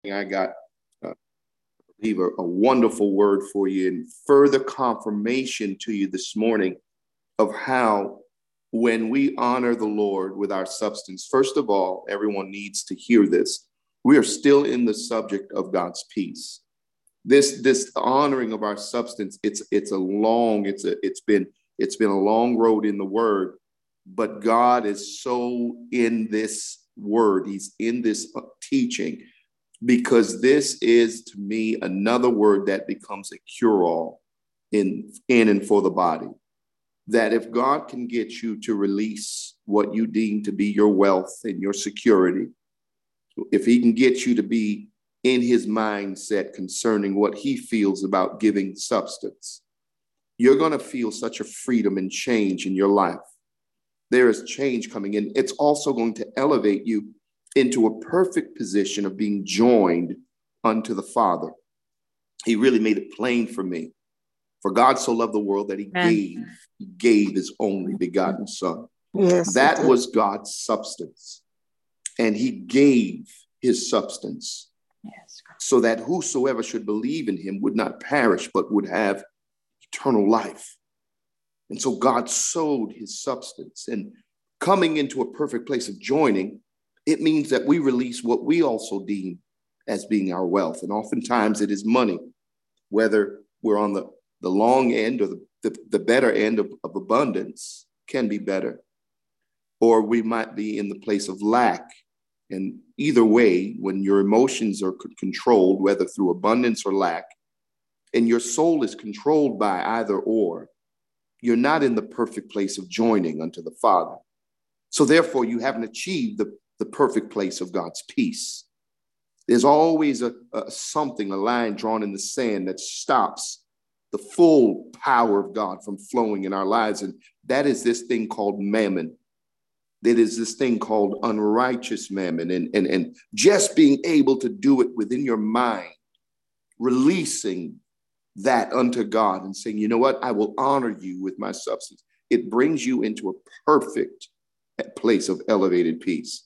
I got, believe, a wonderful word for you and further confirmation to you this morning of how when we honor the Lord with our substance, first of all, everyone needs to hear this. We are still in the subject of God's peace. This honoring of our substance, it's been a long road in the word, but God is so in this word. He's in this teaching, because this is, to me, another word that becomes a cure-all in and for the body. That if God can get you to release what you deem to be your wealth and your security, if he can get you to be in his mindset concerning what he feels about giving substance, you're going to feel such a freedom and change in your life. There is change coming in. It's also going to elevate you into a perfect position of being joined unto the Father. He really made it plain for me. For God so loved the world that he gave his only begotten son. Yes, that was God's substance. And he gave his substance, yes, so that whosoever should believe in him would not perish, but would have eternal life. And so God sowed his substance, and coming into a perfect place of joining, it means that we release what we also deem as being our wealth. And oftentimes it is money, whether we're on the long end or the better end of abundance can be better, or we might be in the place of lack. And either way, when your emotions are controlled, whether through abundance or lack, and your soul is controlled by either or, you're not in the perfect place of joining unto the Father. So therefore, you haven't achieved the perfect place of God's peace. There's always a line drawn in the sand that stops the full power of God from flowing in our lives. And that is this thing called mammon. That is this thing called unrighteous mammon. And just being able to do it within your mind, releasing that unto God and saying, you know what, I will honor you with my substance. It brings you into a perfect place of elevated peace.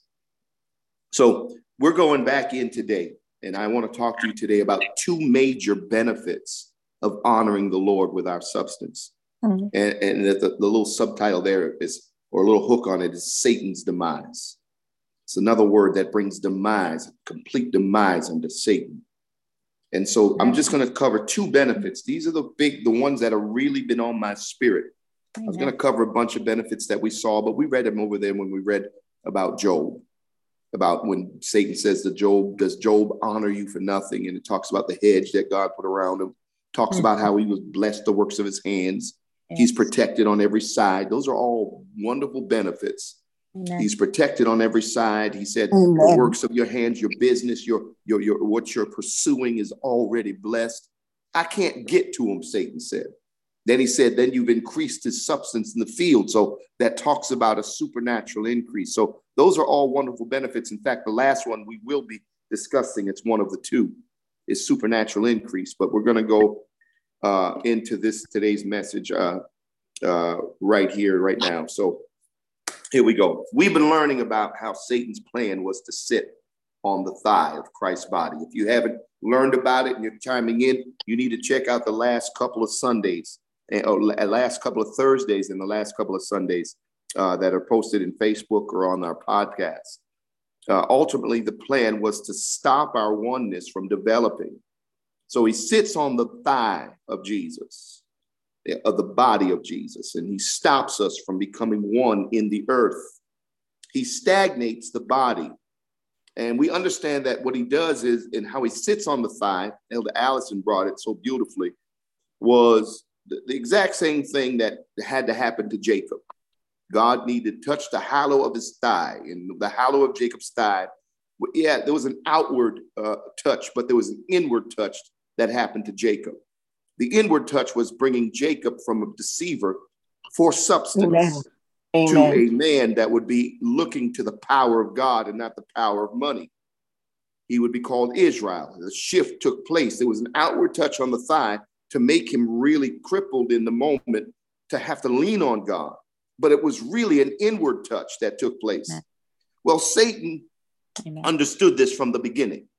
So we're going back in today, and I want to talk to you today about two major benefits of honoring the Lord with our substance. Mm-hmm. And the little subtitle there is, or a little hook on it, is Satan's demise. It's another word that brings demise, complete demise unto Satan. And so I'm just going to cover two benefits. These are the ones that have really been on my spirit. I was going to cover a bunch of benefits that we saw, but we read them over there when we read about Job, about when Satan says to Job, does Job honor you for nothing? And it talks about the hedge that God put around him, talks about how he was blessed the works of his hands. Yes. He's protected on every side. Those are all wonderful benefits. Amen. He's protected on every side. He said, Amen. The works of your hands, your business, your what you're pursuing is already blessed. I can't get to him, Satan said. Then he said, then you've increased his substance in the field. So that talks about a supernatural increase. So those are all wonderful benefits. In fact, the last one we will be discussing, it's one of the two, is supernatural increase. But we're going to go into today's message right here, right now. So here we go. We've been learning about how Satan's plan was to sit on the thigh of Christ's body. If you haven't learned about it and you're chiming in, you need to check out the last couple of Sundays, or last couple of Thursdays and the last couple of Sundays that are posted in Facebook or on our podcast. Ultimately, the plan was to stop our oneness from developing. So he sits on the thigh of Jesus, of the body of Jesus, and he stops us from becoming one in the earth. He stagnates the body. And we understand that what he does is, and how he sits on the thigh, Elder Allison brought it so beautifully, was the exact same thing that had to happen to Jacob. God needed to touch the hollow of his thigh, and the hollow of Jacob's thigh. Yeah, there was an outward touch, but there was an inward touch that happened to Jacob. The inward touch was bringing Jacob from a deceiver for substance to a man that would be looking to the power of God and not the power of money. He would be called Israel. The shift took place. There was an outward touch on the thigh to make him really crippled in the moment to have to lean on God. But it was really an inward touch that took place. Well, Satan understood this from the beginning.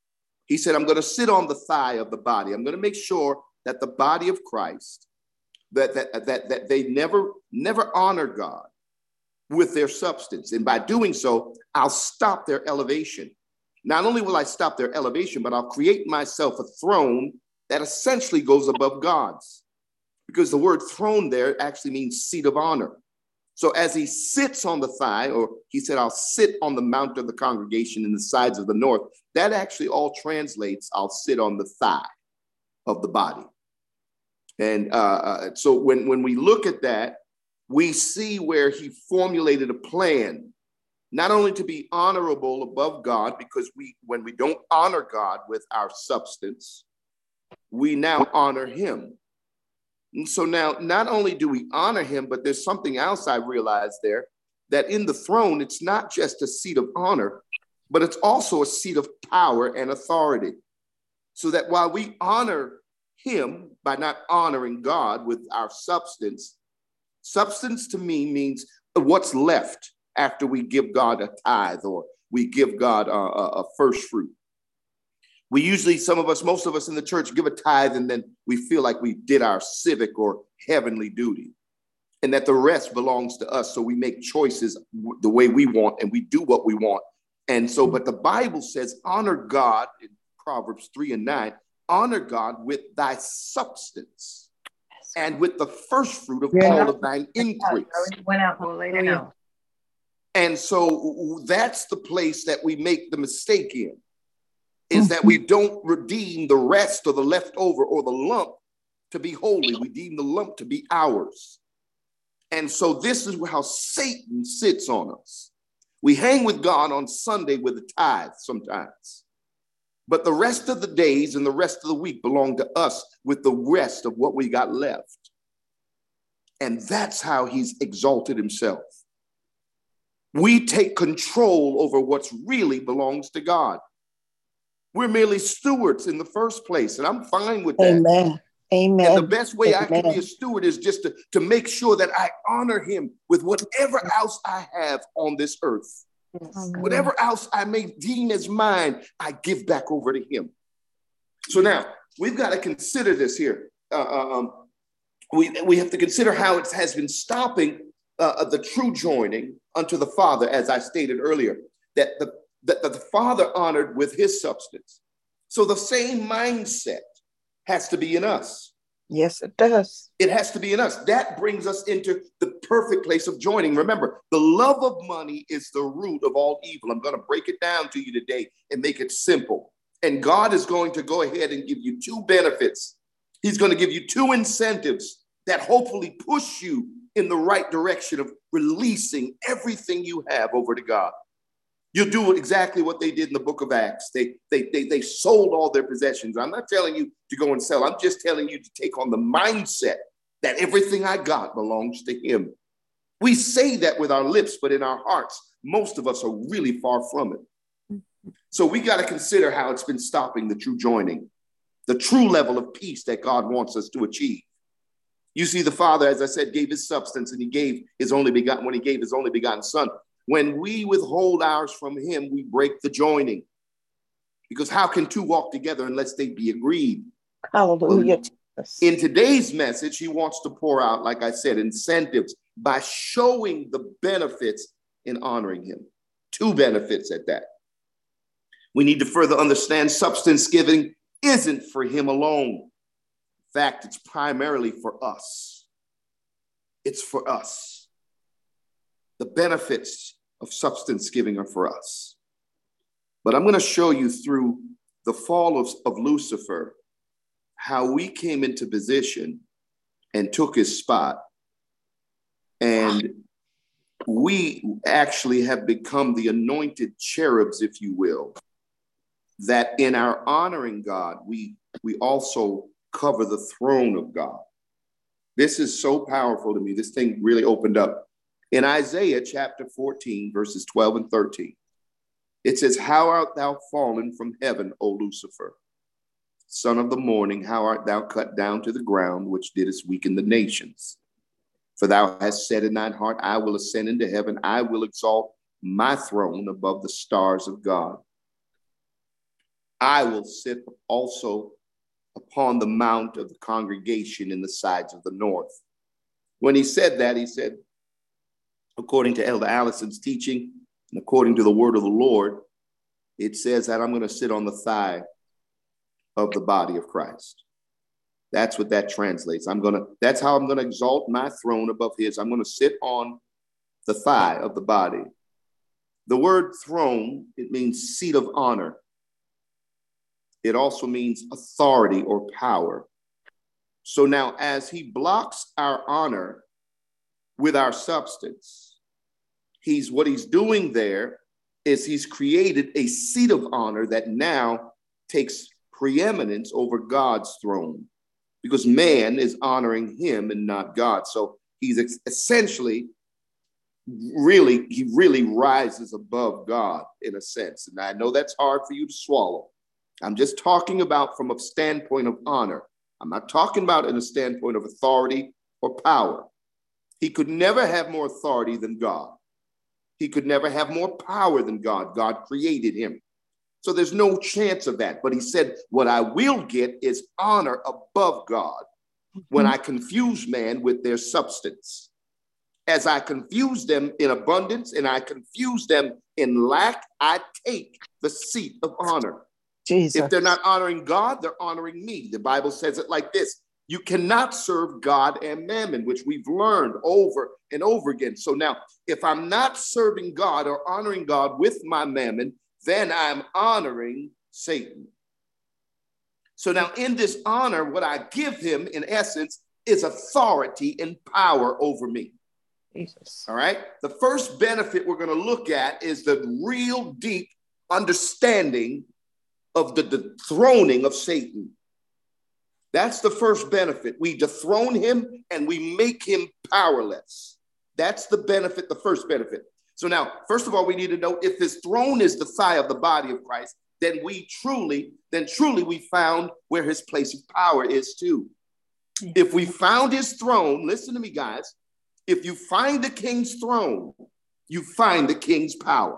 He said, I'm going to sit on the thigh of the body. I'm going to make sure that the body of Christ, that they never honor God with their substance. And by doing so, I'll stop their elevation. Not only will I stop their elevation, but I'll create myself a throne that essentially goes above God's. Because the word throne there actually means seat of honor. So as he sits on the thigh, or he said, I'll sit on the mount of the congregation in the sides of the north, that actually all translates, I'll sit on the thigh of the body. And so when we look at that, we see where he formulated a plan, not only to be honorable above God, because when we don't honor God with our substance, we now honor him. And so now not only do we honor him, but there's something else I realized there, that in the throne, it's not just a seat of honor, but it's also a seat of power and authority. So that while we honor him by not honoring God with our substance, substance to me means what's left after we give God a tithe or we give God a first fruit. We usually, most of us in the church give a tithe and then we feel like we did our civic or heavenly duty and that the rest belongs to us. So we make choices the way we want and we do what we want. And so, but the Bible says, honor God in Proverbs 3:9, honor God with thy substance and with the first fruit of all of thine increase. And so that's the place that we make the mistake in, is that we don't redeem the rest or the leftover or the lump to be holy. We deem the lump to be ours. And so this is how Satan sits on us. We hang with God on Sunday with the tithe sometimes, but the rest of the days and the rest of the week belong to us with the rest of what we got left. And that's how he's exalted himself. We take control over what's really belongs to God. We're merely stewards in the first place, and I'm fine with that. Amen. Amen. And the best way I can be a steward is just to make sure that I honor him with whatever else I have on this earth. Whatever else I may deem as mine, I give back over to him. So now we've got to consider this here. We have to consider how it has been stopping the true joining unto the Father, as I stated earlier, that the Father honored with his substance. So the same mindset has to be in us. Yes, it does. It has to be in us. That brings us into the perfect place of joining. Remember, the love of money is the root of all evil. I'm going to break it down to you today and make it simple. And God is going to go ahead and give you two benefits. He's going to give you two incentives that hopefully push you in the right direction of releasing everything you have over to God. You'll do exactly what they did in the book of Acts. They sold all their possessions. I'm not telling you to go and sell. I'm just telling you to take on the mindset that everything I got belongs to him. We say that with our lips, but in our hearts, most of us are really far from it. So we got to consider how it's been stopping the true joining, the true level of peace that God wants us to achieve. You see, the Father, as I said, gave his substance, and he gave his only begotten, when he gave his only begotten Son. When we withhold ours from him, we break the joining. Because how can two walk together unless they be agreed? Hallelujah. Well, in today's message, he wants to pour out, like I said, incentives by showing the benefits in honoring him. Two benefits at that. We need to further understand substance giving isn't for him alone. In fact, it's primarily for us. It's for us. The benefits of substance giving are for us. But I'm going to show you through the fall of Lucifer how we came into position and took his spot. And we actually have become the anointed cherubs, if you will, that in our honoring God, we also cover the throne of God. This is so powerful to me. This thing really opened up. In Isaiah chapter 14, verses 12 and 13, it says, "How art thou fallen from heaven, O Lucifer, son of the morning? How art thou cut down to the ground, which didst weaken the nations? For thou hast said in thine heart, I will ascend into heaven. I will exalt my throne above the stars of God. I will sit also upon the mount of the congregation in the sides of the north. When he said that, he said, according to Elder Allison's teaching and according to the word of the Lord, it says that I'm going to sit on the thigh of the body of Christ. That's what that translates. That's how I'm going to exalt my throne above his. I'm going to sit on the thigh of the body. The word throne, it means seat of honor. It also means authority or power. So now, as he blocks our honor with our substance, what he's doing there is he's created a seat of honor that now takes preeminence over God's throne, because man is honoring him and not God. So he's essentially he really rises above God in a sense. And I know that's hard for you to swallow. I'm just talking about from a standpoint of honor. I'm not talking about in a standpoint of authority or power. He could never have more authority than God. He could never have more power than God. God created him. So there's no chance of that. But he said, what I will get is honor above God when I confuse man with their substance. As I confuse them in abundance and I confuse them in lack, I take the seat of honor. Jesus. If they're not honoring God, they're honoring me. The Bible says it like this: you cannot serve God and mammon, which we've learned over and over again. So now, if I'm not serving God or honoring God with my mammon, then I'm honoring Satan. So now in this honor, what I give him in essence is authority and power over me. Jesus. All right. The first benefit we're going to look at is the real deep understanding of the dethroning of Satan. That's the first benefit. We dethrone him and we make him powerless. That's the benefit, the first benefit. So now, first of all, we need to know if his throne is the thigh of the body of Christ, then truly we found where his place of power is too. Yeah. If we found his throne, listen to me, guys. If you find the king's throne, you find the king's power.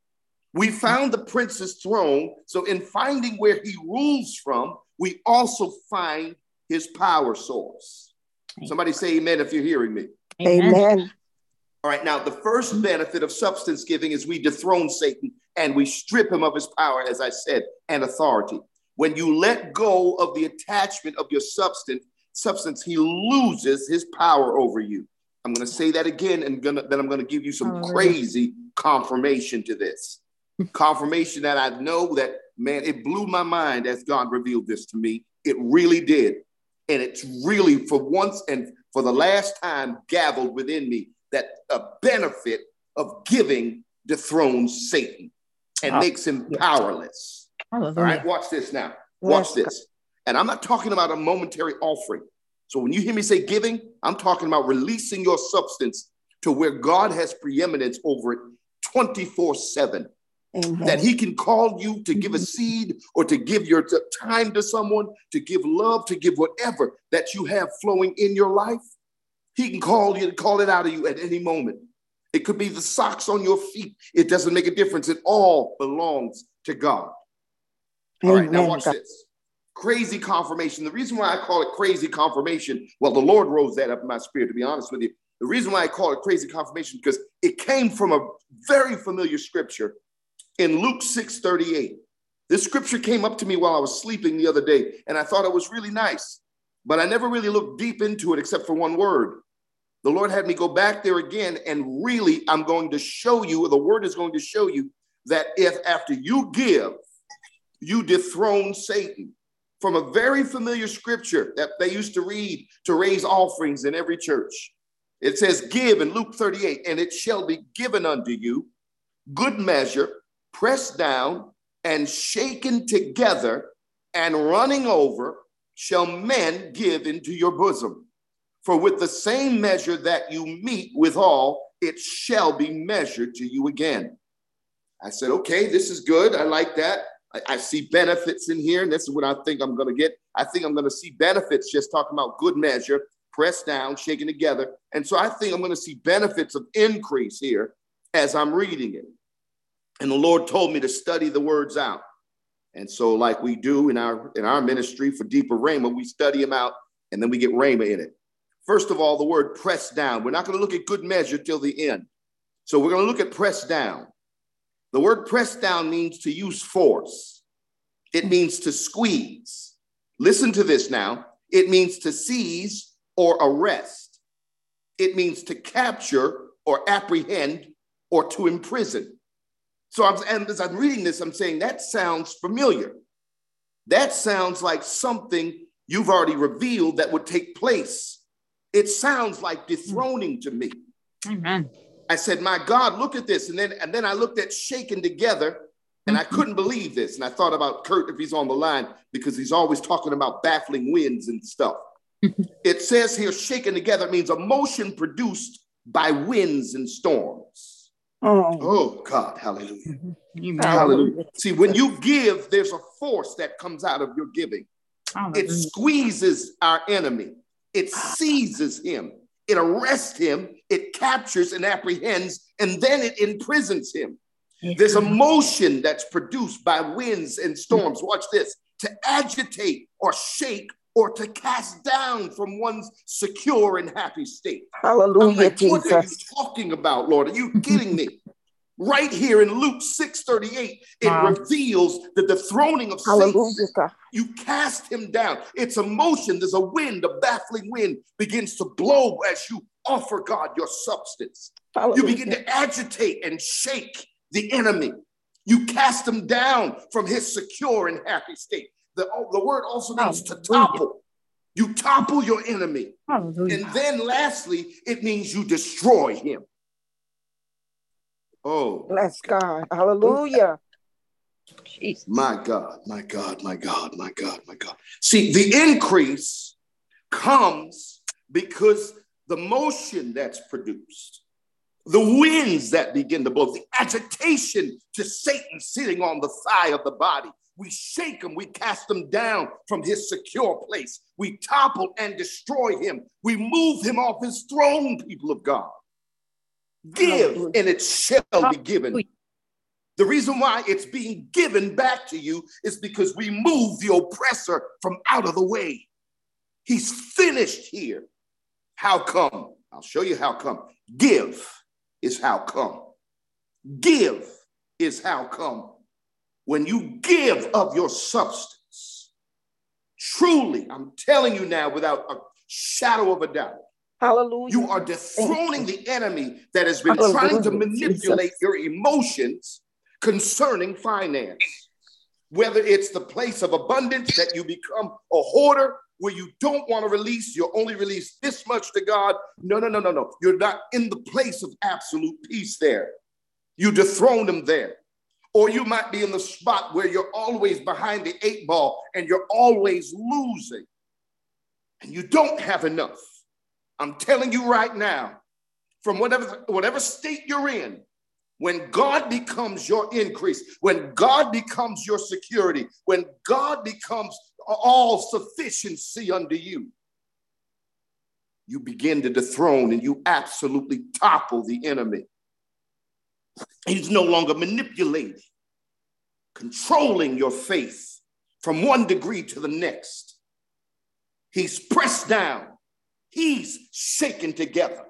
We found the prince's throne. So in finding where he rules from, we also find his power source. Somebody say amen if you're hearing me. Amen. All right, now the first benefit of substance giving is we dethrone Satan and we strip him of his power, as I said, and authority. When you let go of the attachment of your substance, he loses his power over you. I'm going to say that again, and then I'm going to give you some crazy confirmation to this. Confirmation that I know that, man, it blew my mind as God revealed this to me. It really did. And it's really, for once and for the last time, gavelled within me that a benefit of giving dethrones Satan and makes him powerless. Hallelujah. All right, watch this now. Watch this. And I'm not talking about a momentary offering. So when you hear me say giving, I'm talking about releasing your substance to where God has preeminence over it 24/7. Amen. That he can call you to give a seed or to give your time to someone, to give love, to give whatever that you have flowing in your life. He can call you and call it out of you at any moment. It could be the socks on your feet. It doesn't make a difference. It all belongs to God. All right, now watch this. Crazy confirmation. The reason why I call it crazy confirmation, well, the Lord rose that up in my spirit, to be honest with you. The reason why I call it crazy confirmation, because it came from a very familiar scripture in Luke 6:38. This scripture came up to me while I was sleeping the other day, and I thought it was really nice, but I never really looked deep into it except for one word. The Lord had me go back there again, and really, I'm going to show you, the word is going to show you that if after you give, you dethrone Satan. From a very familiar scripture that they used to read to raise offerings in every church. It says, give in Luke 38, and it shall be given unto you, good measure, pressed down and shaken together and running over, shall men give into your bosom. For with the same measure that you meet withal, it shall be measured to you again. I said, okay, this is good. I like that. I see benefits in here, and this is what I think I'm going to get. I think I'm going to see benefits just talking about good measure, pressed down, shaken together. And so I think I'm going to see benefits of increase here as I'm reading it. And the Lord told me to study the words out. And so like we do in our ministry for Deeper Rhema, we study them out and then we get Rhema in it. First of all, the word press down. We're not going to look at good measure till the end. So we're going to look at press down. The word press down means to use force. It means to squeeze. Listen to this now. It means to seize or arrest. It means to capture or apprehend or to imprison. So as I'm reading this, I'm saying that sounds familiar. That sounds like something you've already revealed that would take place. It sounds like dethroning to me. Amen. I said, my God, look at this. And then I looked at shaken together and I couldn't believe this. And I thought about Kurt if he's on the line, because he's always talking about baffling winds and stuff. It says here, shaken together means a motion produced by winds and storms. Oh God, hallelujah. Amen. Hallelujah. See, when you give, there's a force that comes out of your giving. It squeezes our enemy. It seizes him. It arrests him. It captures and apprehends, and then it imprisons him. There's a motion that's produced by winds and storms. Watch this. To agitate or shake or to cast down from one's secure and happy state. Hallelujah, like, Jesus. what are you talking about, Lord? Are you kidding me? Right here in Luke 6:38, it reveals the dethroning of Satan. You cast him down. It's a motion. There's a wind, a baffling wind begins to blow as you offer God your substance. Hallelujah. You begin to agitate and shake the enemy. You cast him down from his secure and happy state. The word also means to topple. You topple your enemy. Hallelujah. And then lastly, it means you destroy him. Oh, bless God. Hallelujah. Jesus. My God, my God, my God, my God, my God. See, the increase comes because the motion that's produced, the winds that begin to blow, the agitation to Satan sitting on the thigh of the body. We shake him, we cast him down from his secure place. We topple and destroy him. We move him off his throne, people of God. Give, and it shall be given. The reason why it's being given back to you is because we move the oppressor from out of the way. He's finished here. How come? I'll show you how come. Give is how come. Give is how come. When you give of your substance, truly, I'm telling you now without a shadow of a doubt, hallelujah, you are dethroning the enemy that has been trying to manipulate your emotions concerning finance. Whether it's the place of abundance that you become a hoarder where you don't want to release, you only release this much to God. No. You're not in the place of absolute peace there. You dethrone them there. Or you might be in the spot where you're always behind the 8 ball and you're always losing and you don't have enough. I'm telling you right now, from whatever state you're in, when God becomes your increase, when God becomes your security, when God becomes all sufficiency unto you, you begin to dethrone and you absolutely topple the enemy. He's no longer manipulating, controlling your faith from one degree to the next. He's pressed down. He's shaken together.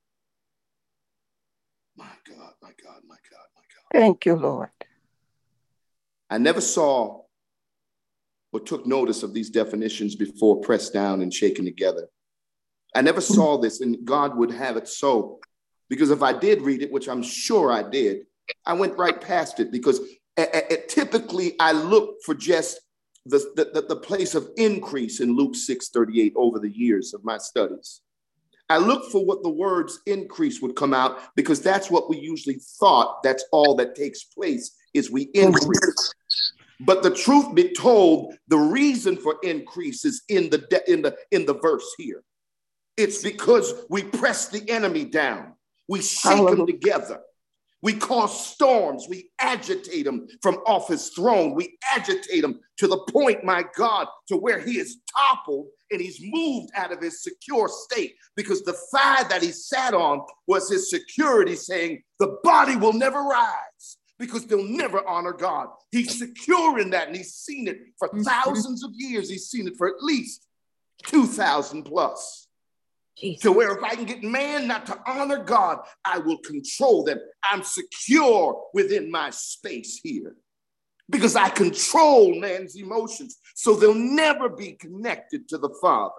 My God, my God, my God, my God. Thank you, Lord. I never saw or took notice of these definitions before, pressed down and shaken together. I never saw this, and God would have it so. Because if I did read it, which I'm sure I did, I went right past it because typically I look for just the place of increase in Luke 6:38 over the years of my studies. I look for what the words increase would come out because that's what we usually thought. That's all that takes place is we increase. But the truth be told, the reason for increase is in the verse here. It's because we press the enemy down. We shake him together. We cause storms. We agitate him from off his throne. We agitate him to the point, my God, to where he is toppled and he's moved out of his secure state because the thigh that he sat on was his security saying, the body will never rise. because they'll never honor God. He's secure in that, and he's seen it for thousands of years. He's seen it for at least 2,000 plus. Jesus. To where if I can get man not to honor God, I will control them. I'm secure within my space here because I control man's emotions, so they'll never be connected to the Father.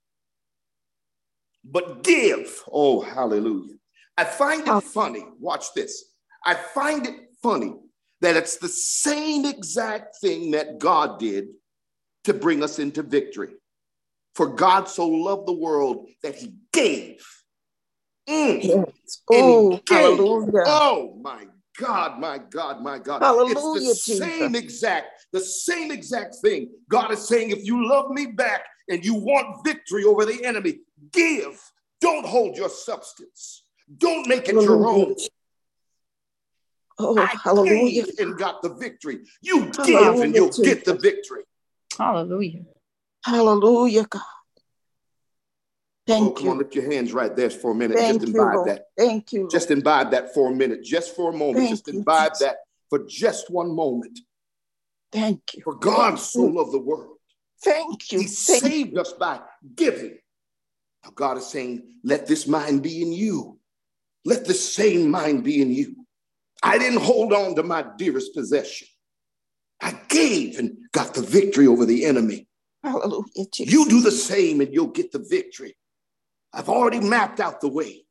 But give, oh, hallelujah. I find it funny, watch this. I find it funny that it's the same exact thing that God did to bring us into victory. For God so loved the world that he gave. Yes. And he gave. Hallelujah. Oh, my God, my God, my God. Hallelujah, It's the same exact thing. God is saying, if you love me back and you want victory over the enemy, give. Don't hold your substance. Don't make it your own. Oh, I hallelujah. gave and got the victory. You give Hallelujah, and you'll Jesus. get the victory. Hallelujah. Hallelujah, God. Oh, Thank come on, you. lift your hands right there for a minute. Thank Just you, imbibe Lord. that. Thank you, Lord. Just imbibe that for a minute, just for a moment. Thank Just you, imbibe Jesus. that for just one moment. Thank you. For God Thank so you. loved the world. Thank you. He Thank saved us by giving. Now God is saying, let this mind be in you. Let the same mind be in you. I didn't hold on to my dearest possession. I gave and got the victory over the enemy. Hallelujah, Jesus. You do the same and you'll get the victory. I've already mapped out the way.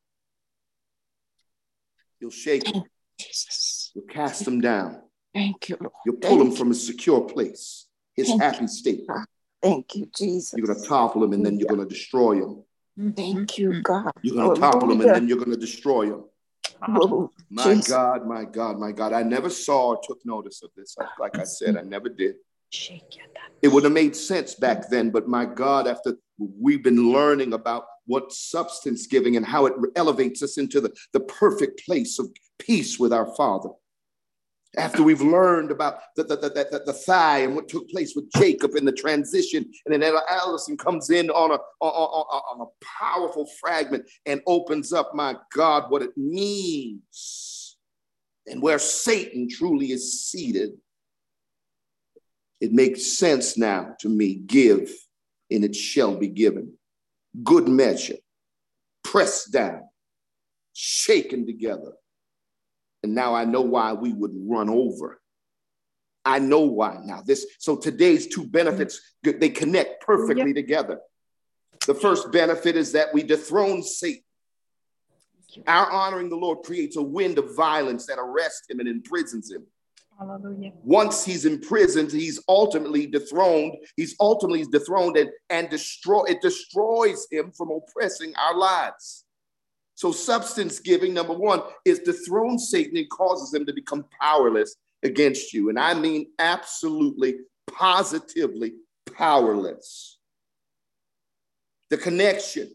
You'll shake them. Jesus. You'll cast them down. Thank you, Lord. You'll pull Thank him from a secure place, his Thank happy state. you. Thank you, Jesus. You're going to topple him and then you're going to destroy him. Thank you, God. You're going to topple him and then you're going to destroy him. Hallelujah. My Jesus. God, my God, my God. I never saw or took notice of this. Like I said, I never did. It would have made sense back then, but my God, after we've been learning about what substance giving and how it elevates us into the perfect place of peace with our Father. After we've learned about the thigh and what took place with Jacob in the transition, and then Allison comes in on a powerful fragment and opens up, my God, what it means and where Satan truly is seated. It makes sense now to me. Give, and it shall be given. Good measure, pressed down, shaken together. And now I know why we would run over. I know why now. So today's two benefits, they connect perfectly together. The first benefit is that we dethrone Satan. Our honoring the Lord creates a wind of violence that arrests him and imprisons him. Hallelujah. Once he's imprisoned, he's ultimately dethroned. He's ultimately dethroned and it destroys him from oppressing our lives. So substance giving, number one, is dethrone Satan and causes him to become powerless against you. And I mean absolutely, positively powerless. The connection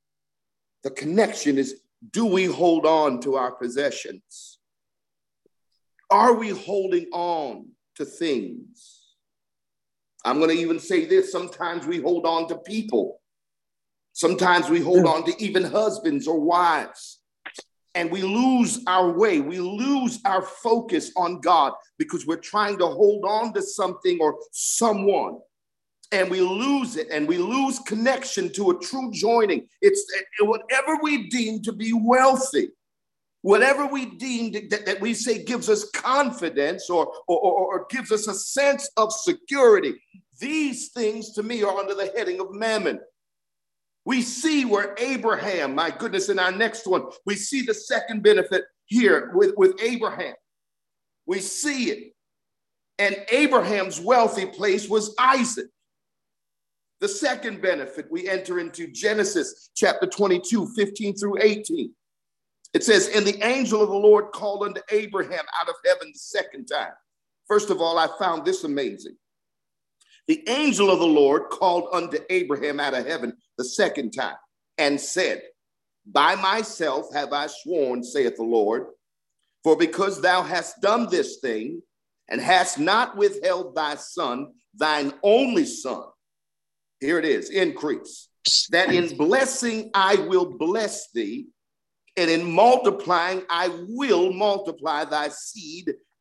is, do we hold on to our possessions? Are we holding on to things? I'm going to even say this. Sometimes we hold on to people. Sometimes we hold on to even husbands or wives. And we lose our way. We lose our focus on God because we're trying to hold on to something or someone. And we lose it, and we lose connection to a true joining. It's whatever we deem to be wealthy. Whatever we deem that we say gives us confidence or gives us a sense of security, these things to me are under the heading of mammon. We see where Abraham, my goodness, in our next one, we see the second benefit here with Abraham. We see it. And Abraham's wealthy place was Isaac. The second benefit, we enter into Genesis chapter 22, 15 through 18. It says, and the angel of the Lord called unto Abraham out of heaven the second time. First of all, I found this amazing. The angel of the Lord called unto Abraham out of heaven the second time and said, by myself have I sworn, saith the Lord, for because thou hast done this thing and hast not withheld thy son, thine only son, here it is, increase, that in blessing I will bless thee, and in multiplying I will multiply thy seed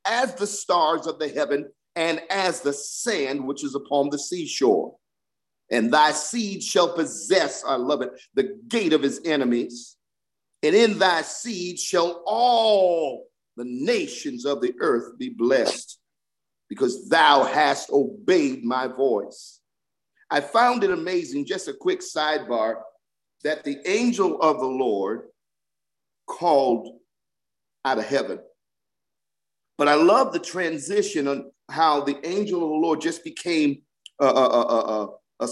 as the stars of the heaven and as the sand which is upon the seashore. And thy seed shall possess, I love it, the gate of his enemies. And in thy seed shall all the nations of the earth be blessed, because thou hast obeyed my voice. I found it amazing, just a quick sidebar, that the angel of the Lord called out of heaven. But I love the transition on how the angel of the Lord just became a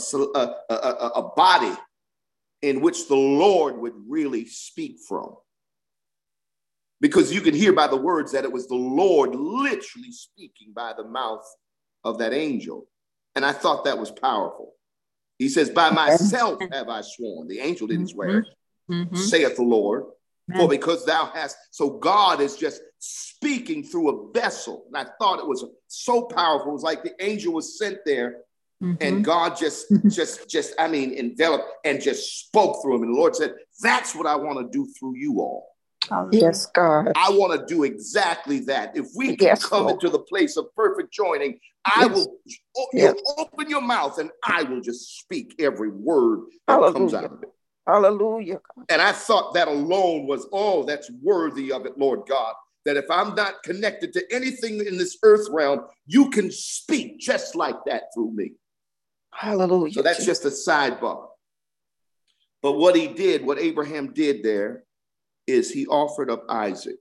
body in which the Lord would really speak from. Because you can hear by the words that it was the Lord literally speaking by the mouth of that angel. And I thought that was powerful. He says, by myself have I sworn. The angel didn't swear, saith the Lord. For because thou hast, so God is just speaking through a vessel. And I thought it was so powerful. It was like the angel was sent there and God just enveloped and just spoke through him. And the Lord said, that's what I want to do through you all. Yes, God. I want to do exactly that. If we can come into the place of perfect joining, I will you'll open your mouth and I will just speak every word that comes out of it. Hallelujah. And I thought that alone was, that's worthy of it, Lord God. That if I'm not connected to anything in this earth realm, you can speak just like that through me. Hallelujah. So that's just a sidebar. But what Abraham did there is he offered up Isaac.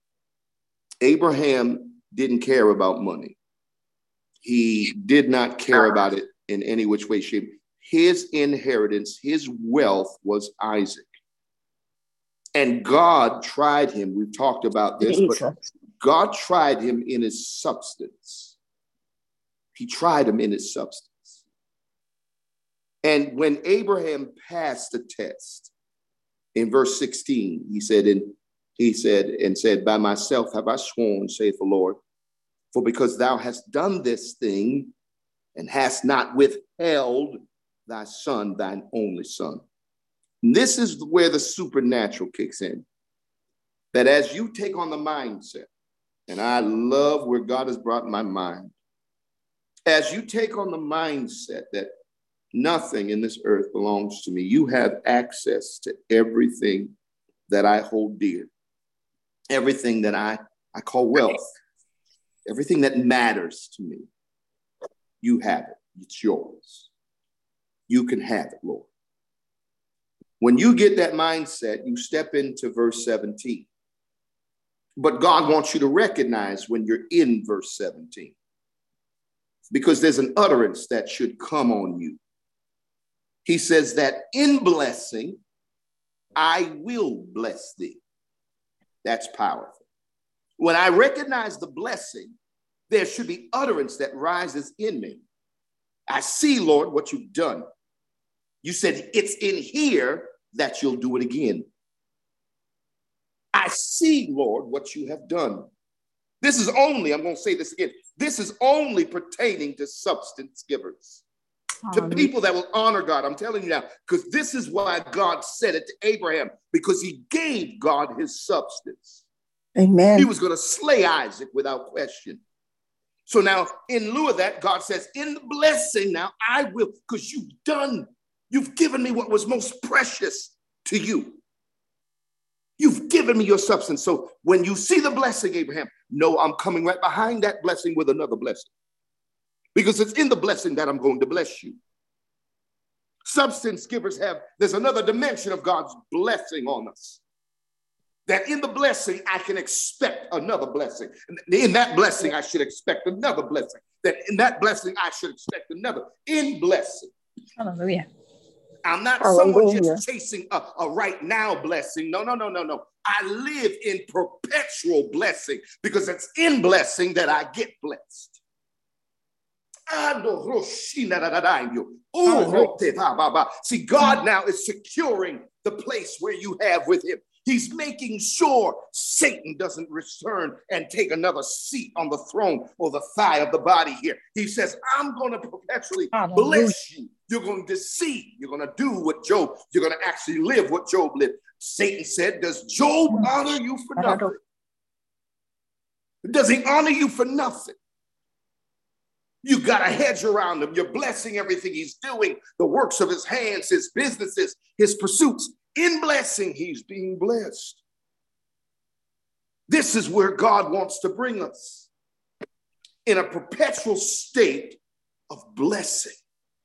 Abraham didn't care about money. He did not care about it in any which way, shape. His inheritance, his wealth was Isaac. And God tried him. We've talked about this, but God tried him in his substance. He tried him in his substance. And when Abraham passed the test, in verse 16, he said, by myself have I sworn, saith the Lord, for because thou hast done this thing and hast not withheld thy son, thine only son. And this is where the supernatural kicks in. That as you take on the mindset, and I love where God has brought my mind, as you take on the mindset that nothing in this earth belongs to me, you have access to everything that I hold dear, everything that I call wealth, everything that matters to me. You have it. It's yours. You can have it, Lord. When you get that mindset, you step into verse 17. But God wants you to recognize when you're in verse 17, because there's an utterance that should come on you. He says that in blessing, I will bless thee. That's powerful. When I recognize the blessing, there should be utterance that rises in me. I see, Lord, what you've done. You said it's in here that you'll do it again. I see, Lord, what you have done. This is only, I'm going to say this again, this is only pertaining to substance givers. To people that will honor God. I'm telling you now, because this is why God said it to Abraham, because he gave God his substance. Amen. He was going to slay Isaac without question. So now, in lieu of that, God says, in the blessing now, I will, because you've given me what was most precious to you. You've given me your substance. So when you see the blessing, Abraham, no, I'm coming right behind that blessing with another blessing. Because it's in the blessing that I'm going to bless you. Substance givers there's another dimension of God's blessing on us. That in the blessing, I can expect another blessing. In that blessing, I should expect another blessing. That in that blessing, I should expect another. In blessing. Hallelujah. I'm not someone just chasing a right now blessing. No. I live in perpetual blessing because it's in blessing that I get blessed. See, God now is securing the place where you have with him. He's making sure Satan doesn't return and take another seat on the throne or the thigh of the body here. He says, I'm going to perpetually bless you. You're going to see. You're going to do what Job, you're going to actually live what Job lived. Satan said, does Job honor you for nothing? Does he honor you for nothing? You got a hedge around him. You're blessing everything he's doing, the works of his hands, his businesses, his pursuits. In blessing, he's being blessed. This is where God wants to bring us, in a perpetual state of blessing.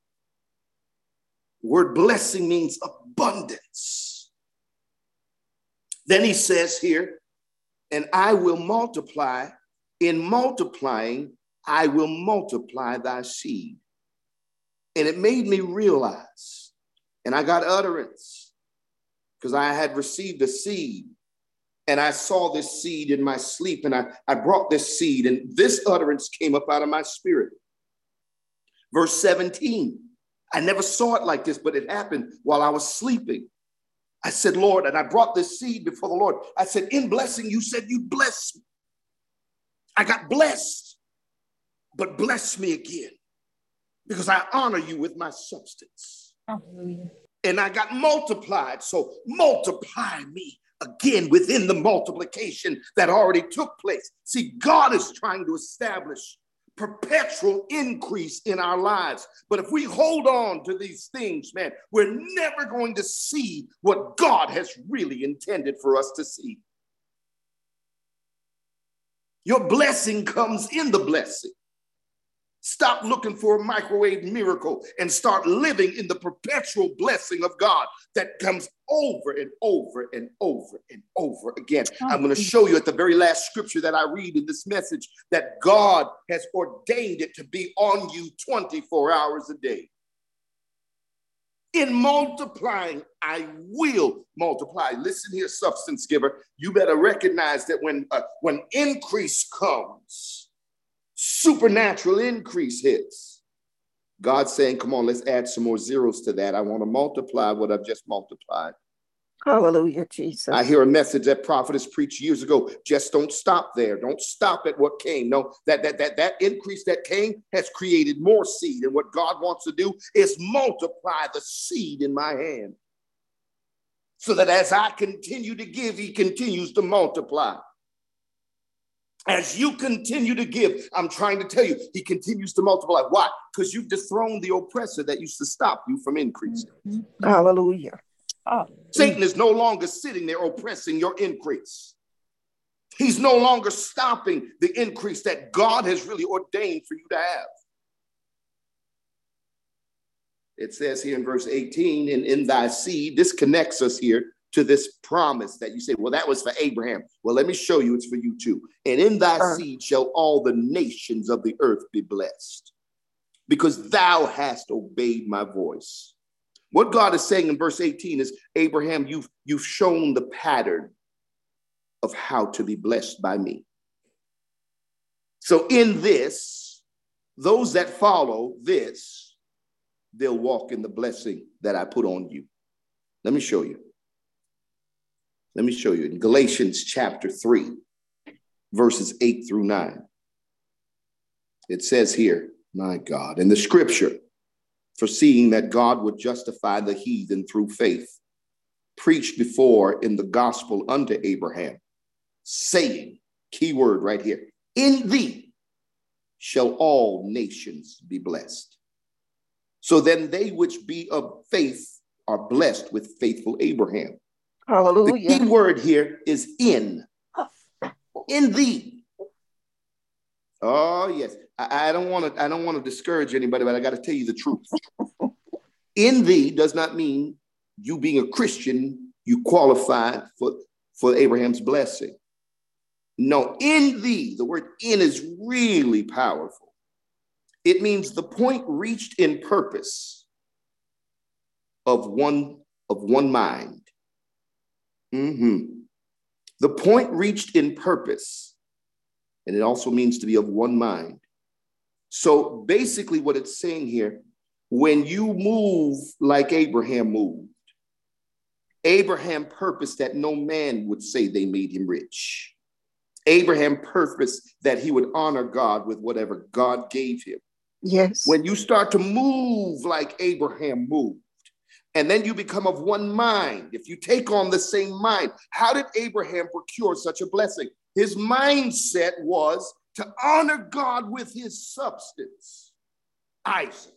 The word blessing means abundance. Then he says here, and I will multiply. In multiplying, I will multiply thy seed. And it made me realize, and I got utterance, because I had received a seed, and I saw this seed in my sleep, and I brought this seed, and this utterance came up out of my spirit. Verse 17, I never saw it like this, but it happened while I was sleeping. I said, Lord, and I brought this seed before the Lord. I said, in blessing, you said you'd bless me. I got blessed, but bless me again, because I honor you with my substance. Hallelujah. And I got multiplied, so multiply me again within the multiplication that already took place. See, God is trying to establish perpetual increase in our lives. But if we hold on to these things, man, we're never going to see what God has really intended for us to see. Your blessing comes in the blessing. Stop looking for a microwave miracle and start living in the perpetual blessing of God that comes over and over and over and over again. I'm going to show you at the very last scripture that I read in this message that God has ordained it to be on you 24 hours a day. In multiplying, I will multiply. Listen here, substance giver. You better recognize that when increase comes, supernatural increase hits. God's saying, come on, let's add some more zeros to that. I want to multiply what I've just multiplied. Hallelujah, Jesus. I hear a message that prophetess preached years ago. Just don't stop there. Don't stop at what came. No, that increase that came has created more seed. And what God wants to do is multiply the seed in my hand, so that as I continue to give, he continues to multiply. As you continue to give, I'm trying to tell you, he continues to multiply. Why? Because you've dethroned the oppressor that used to stop you from increasing. Hallelujah. Satan is no longer sitting there oppressing your increase. He's no longer stopping the increase that God has really ordained for you to have. It says here in verse 18, and in thy seed, this connects us here to this promise that you say, well, that was for Abraham. Well, let me show you, it's for you too. And in thy seed shall all the nations of the earth be blessed, because thou hast obeyed my voice. What God is saying in verse 18 is, Abraham, you've shown the pattern of how to be blessed by me. So in this, those that follow this, they'll walk in the blessing that I put on you. Let me show you. Let me show you in Galatians chapter 3, verses 8 through 9. It says here, my God, in the scripture, foreseeing that God would justify the heathen through faith, preached before in the gospel unto Abraham, saying, key word right here, in thee shall all nations be blessed. So then they which be of faith are blessed with faithful Abraham. Hallelujah. The key word here is in thee. Oh, yes. I don't want to discourage anybody, but I got to tell you the truth. In thee does not mean you being a Christian, you qualify for Abraham's blessing. No, in thee, the word in is really powerful. It means the point reached in purpose of one mind. The point reached in purpose, and it also means to be of one mind. So basically what it's saying here, when you move like Abraham moved, Abraham purposed that no man would say they made him rich. Abraham purposed that he would honor God with whatever God gave him. Yes. When you start to move like Abraham moved, and then you become of one mind, if you take on the same mind, how did Abraham procure such a blessing? His mindset was to honor God with his substance, Isaac.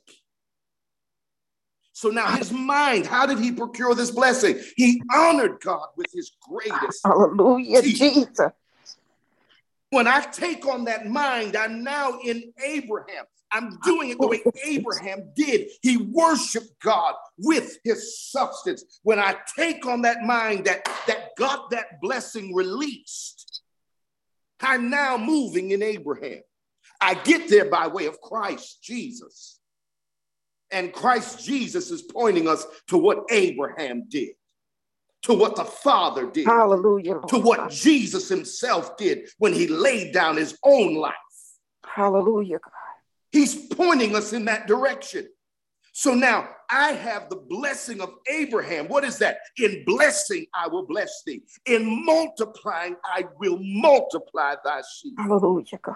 So now his mind, how did he procure this blessing? He honored God with his greatest. Hallelujah, Jesus. When I take on that mind, I'm now in Abraham. I'm doing it the way Abraham did. He worshiped God with his substance. When I take on that mind that got that blessing released, I'm now moving in Abraham. I get there by way of Christ Jesus. And Christ Jesus is pointing us to what Abraham did, to what the Father did, Hallelujah, Lord. to what Jesus himself did when he laid down his own life. Hallelujah, God. He's pointing us in that direction. So now I have the blessing of Abraham. What is that? In blessing, I will bless thee. In multiplying, I will multiply thy seed. Hallelujah, God.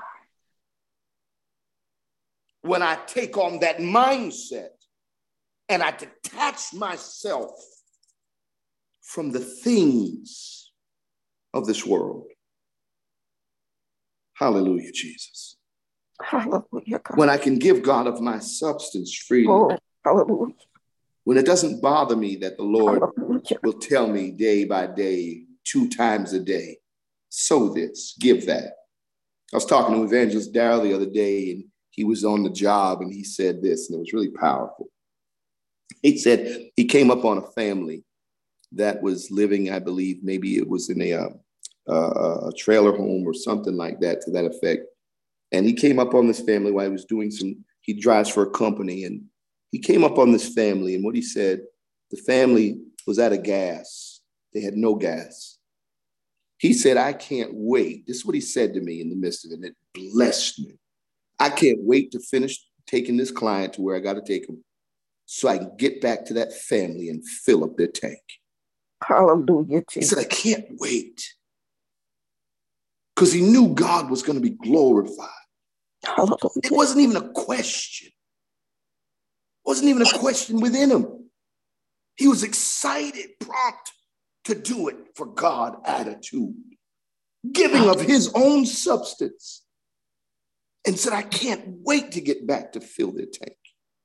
When I take on that mindset and I detach myself from the things of this world. Hallelujah, Jesus. Hallelujah, God. When I can give God of my substance freely. Oh, hallelujah. When it doesn't bother me that the Lord Hallelujah. will tell me day by day, 2 times a day, sow this, give that. I was talking to Evangelist Darrell the other day, and he was on the job, and he said this, and it was really powerful. He said he came up on a family that was living, I believe, maybe it was in a trailer home or something like that, to that effect. And he came up on this family while he was doing he drives for a company, and he came up on this family, and what he said, the family was out of gas. They had no gas. He said, I can't wait. This is what he said to me in the midst of it, and it blessed me. I can't wait to finish taking this client to where I got to take him so I can get back to that family and fill up their tank. Hallelujah, He Jesus. said, I can't wait. Because he knew God was going to be glorified. Hallelujah. It wasn't even a question. It wasn't even a question within him. He was excited, prompt to do it for God attitude, giving of his own substance. And said, I can't wait to get back to fill their tank.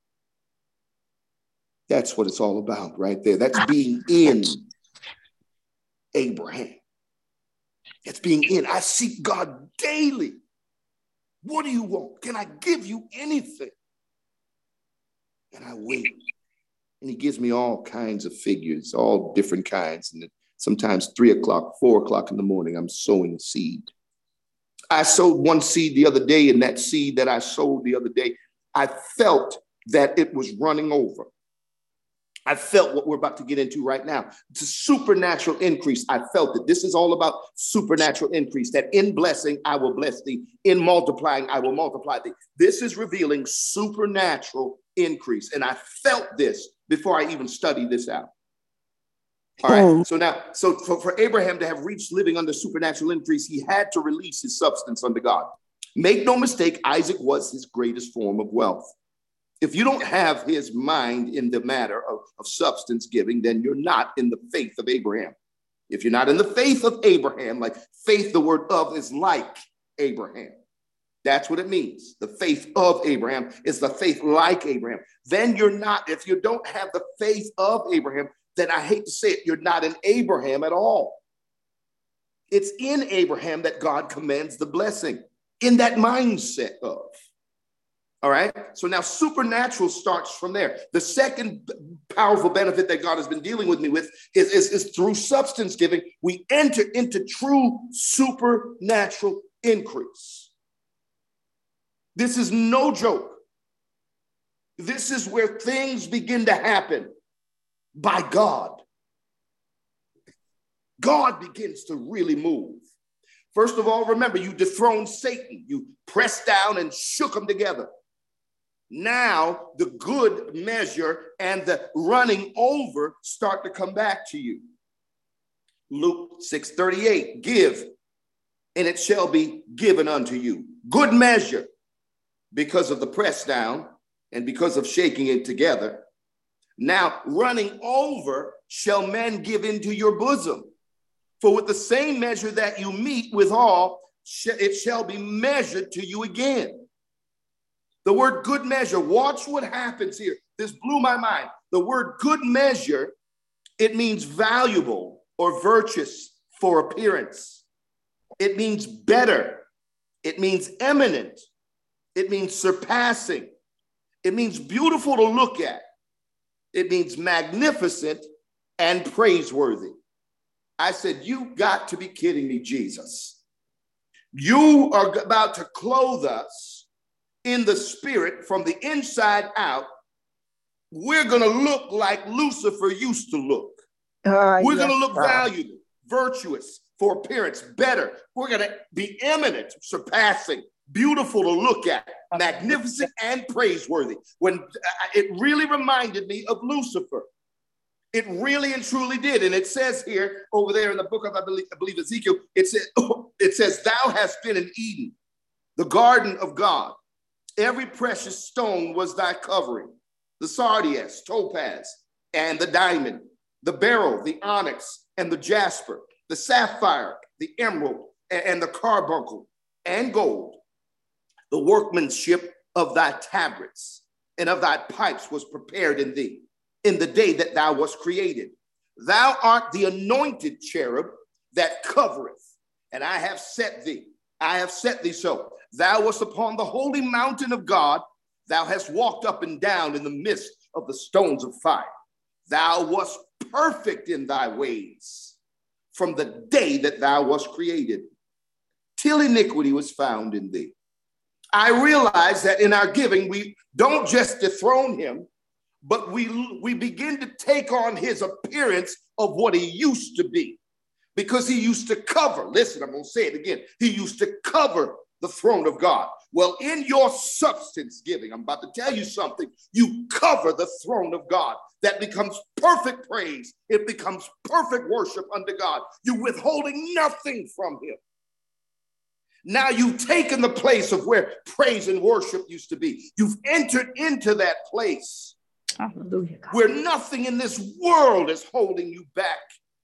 That's what it's all about right there. That's being in Abraham. It's being in. I seek God daily. What do you want? Can I give you anything? And I wait. And he gives me all kinds of figures, all different kinds. And sometimes 3 o'clock, 4 o'clock in the morning, I'm sowing a seed. I sowed one seed the other day, and that seed that I sowed the other day, I felt that it was running over. I felt what we're about to get into right now. It's a supernatural increase. I felt that this is all about supernatural increase, that in blessing, I will bless thee. In multiplying, I will multiply thee. This is revealing supernatural increase. And I felt this before I even studied this out. All right. So now, for Abraham to have reached living under supernatural increase, he had to release his substance unto God. Make no mistake, Isaac was his greatest form of wealth. If you don't have his mind in the matter of substance giving, then you're not in the faith of Abraham. If you're not in the faith of Abraham, like faith, the word of is like Abraham. That's what it means. The faith of Abraham is the faith like Abraham. Then you're not, if you don't have the faith of Abraham, then I hate to say it, you're not in Abraham at all. It's in Abraham that God commands the blessing, in that mindset of. All right. So now supernatural starts from there. The second powerful benefit that God has been dealing with me with is through substance giving, we enter into true supernatural increase. This is no joke. This is where things begin to happen by God. God begins to really move. First of all, remember, you dethroned Satan. You pressed down and shook them together. Now the good measure and the running over start to come back to you. Luke 6:38, give, and it shall be given unto you. Good measure, because of the press down and because of shaking it together. Now running over shall men give into your bosom. For with the same measure that you meet withal, it shall be measured to you again. The word good measure, watch what happens here. This blew my mind. The word good measure, it means valuable or virtuous for appearance. It means better. It means eminent. It means surpassing. It means beautiful to look at. It means magnificent and praiseworthy. I said, you got to be kidding me, Jesus. You are about to clothe us in the spirit from the inside out. We're going to look like Lucifer used to look. We're going to look valuable, virtuous for appearance, better. We're going to be eminent, surpassing, beautiful to look at, magnificent and praiseworthy. When it really reminded me of Lucifer. It really and truly did. And it says here, over there in the book of, I believe Ezekiel, it says, thou hast been in Eden, the garden of God. Every precious stone was thy covering, the sardius, topaz, and the diamond, the beryl, the onyx, and the jasper, the sapphire, the emerald, and the carbuncle, and gold. The workmanship of thy tabrets and of thy pipes was prepared in thee in the day that thou wast created. Thou art the anointed cherub that covereth, and I have set thee so. Thou wast upon the holy mountain of God. Thou hast walked up and down in the midst of the stones of fire. Thou wast perfect in thy ways from the day that thou wast created, till iniquity was found in thee. I realize that in our giving, we don't just dethrone him, but we begin to take on his appearance of what he used to be, because he used to cover. Listen, I'm going to say it again. He used to cover the throne of God. Well, in your substance giving, I'm about to tell you something. You cover the throne of God. That becomes perfect praise. It becomes perfect worship unto God. You're withholding nothing from him. Now you've taken the place of where praise and worship used to be. You've entered into that place. Hallelujah, God. Where nothing in this world is holding you back.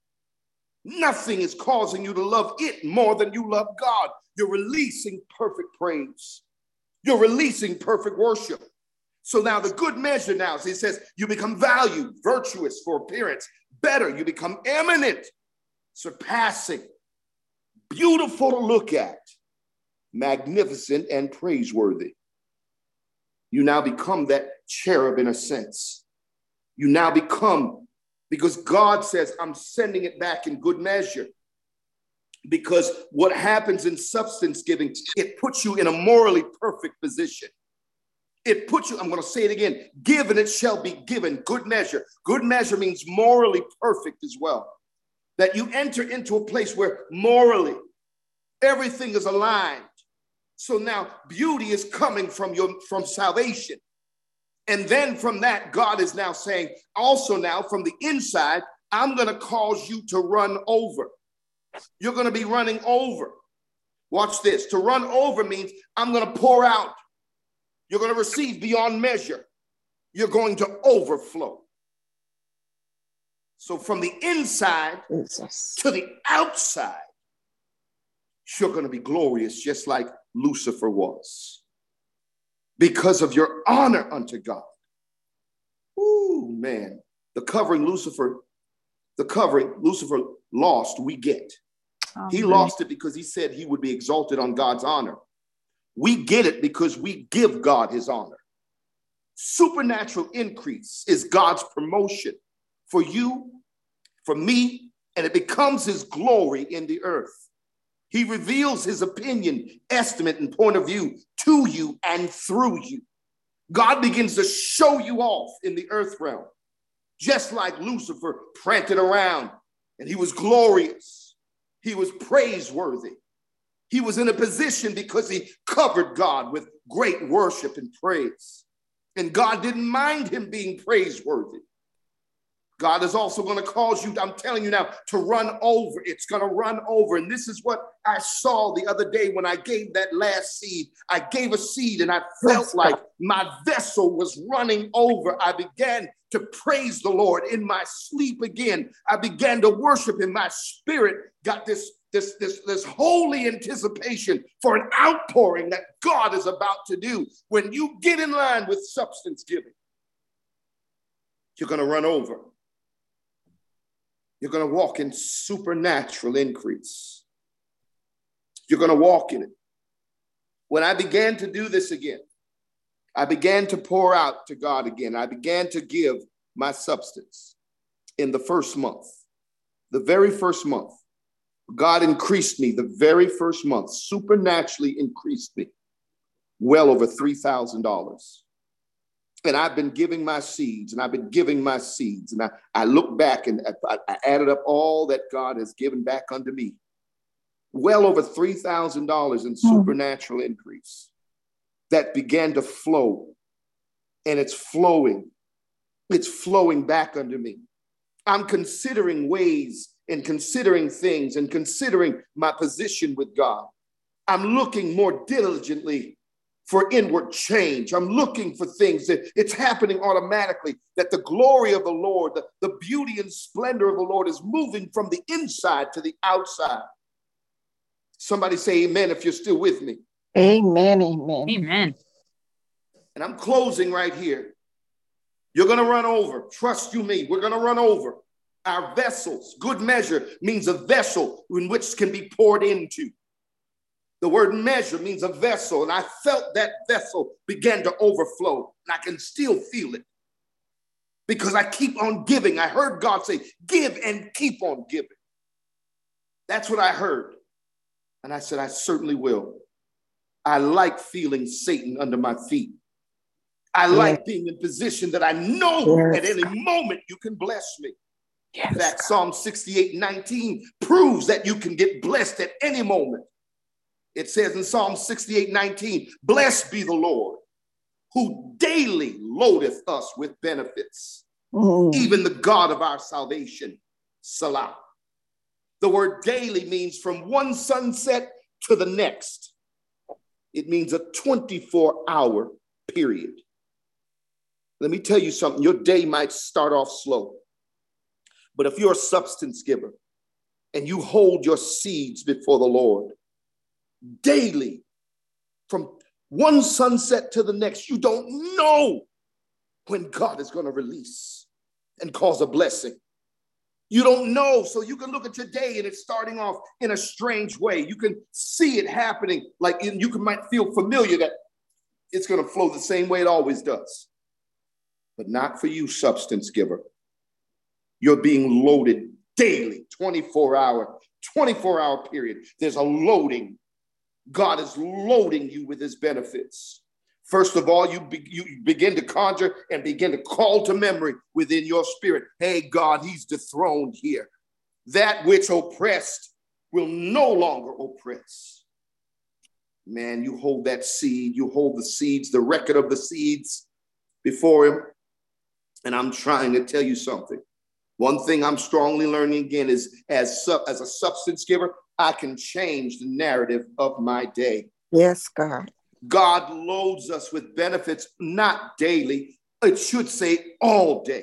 Nothing is causing you to love it more than you love God. You're releasing perfect praise. You're releasing perfect worship. So now the good measure now, he says, you become valued, virtuous for appearance, better. You become eminent, surpassing, beautiful to look at, magnificent and praiseworthy. You now become that cherub in a sense. You now become, because God says, I'm sending it back in good measure. Because what happens in substance giving, it puts you in a morally perfect position. It puts you, I'm going to say it again, give and it shall be given, good measure. Good measure means morally perfect as well. That you enter into a place where morally everything is aligned. So now beauty is coming from salvation. And then from that, God is now saying, also now from the inside, I'm going to cause you to run over. You're going to be running over. Watch this. To run over means I'm going to pour out. You're going to receive beyond measure. You're going to overflow. So from the inside to the outside, you're going to be glorious, just like Lucifer was, because of your honor unto God. Ooh, man. The covering Lucifer lost, we get. He lost it because he said he would be exalted on God's honor. We get it because we give God his honor. Supernatural increase is God's promotion for you, for me, and it becomes his glory in the earth. He reveals his opinion, estimate, and point of view to you and through you. God begins to show you off in the earth realm, just like Lucifer pranced around, and he was glorious. He was praiseworthy. He was in a position because he covered God with great worship and praise. And God didn't mind him being praiseworthy. God is also going to cause you, I'm telling you now, to run over. It's going to run over. And this is what I saw the other day when I gave that last seed. I gave a seed and I felt like my vessel was running over. I began to praise the Lord in my sleep again. I began to worship him. My spirit got this holy anticipation for an outpouring that God is about to do. When you get in line with substance giving, you're going to run over. You're going to walk in supernatural increase. You're going to walk in it. When I began to do this again, I began to pour out to God again. I began to give my substance in the first month. The very first month, God increased me. The very first month, supernaturally increased me well over $3,000. And I've been giving my seeds, and I've been giving my seeds. And I look back and I added up all that God has given back unto me. Well over $3,000 in supernatural increase that began to flow. And it's flowing. It's flowing back unto me. I'm considering ways and considering things and considering my position with God. I'm looking more diligently for inward change. I'm looking for things that it's happening automatically, that the glory of the Lord, the beauty and splendor of the Lord is moving from the inside to the outside. Somebody say amen if you're still with me. Amen. Amen. Amen. And I'm closing right here. You're going to run over. Trust you me. We're going to run over. Our vessels, good measure means a vessel in which can be poured into. The word measure means a vessel, and I felt that vessel began to overflow, and I can still feel it because I keep on giving. I heard God say, give and keep on giving. That's what I heard. And I said, I certainly will. I like feeling Satan under my feet. I like being in position that I know at any moment you can bless me. In fact, Psalm 68:19 proves that you can get blessed at any moment. It says in Psalm 68:19, blessed be the Lord, who daily loadeth us with benefits, even the God of our salvation, Salah. The word daily means from one sunset to the next. It means a 24-hour period. Let me tell you something. Your day might start off slow, but if you're a substance giver and you hold your seeds before the Lord, daily, from one sunset to the next, you don't know when God is going to release and cause a blessing. You don't know. So you can look at your day and it's starting off in a strange way. You can see it happening, like you might feel familiar that it's going to flow the same way it always does. But not for you, substance giver. You're being loaded daily, 24-hour period. There's a loading. God is loading you with his benefits. First of all, you begin to conjure and begin to call to memory within your spirit. Hey, God, he's dethroned here. That which oppressed will no longer oppress. Man, you hold that seed. You hold the seeds, the record of the seeds before him. And I'm trying to tell you something. One thing I'm strongly learning again is as a substance giver, I can change the narrative of my day. Yes, God. God loads us with benefits, not daily. It should say all day.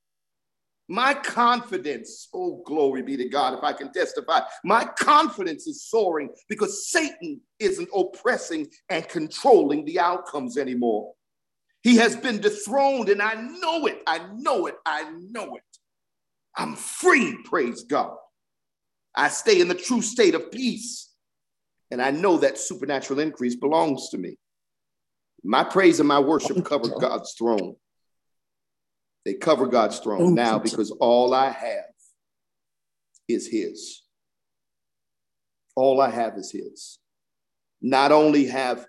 My confidence, oh, glory be to God, if I can testify, my confidence is soaring because Satan isn't oppressing and controlling the outcomes anymore. He has been dethroned, and I know it. I know it. I know it. I'm free, praise God. I stay in the true state of peace. And I know that supernatural increase belongs to me. My praise and my worship cover God's throne. They cover God's throne now because all I have is his. All I have is his. Not only have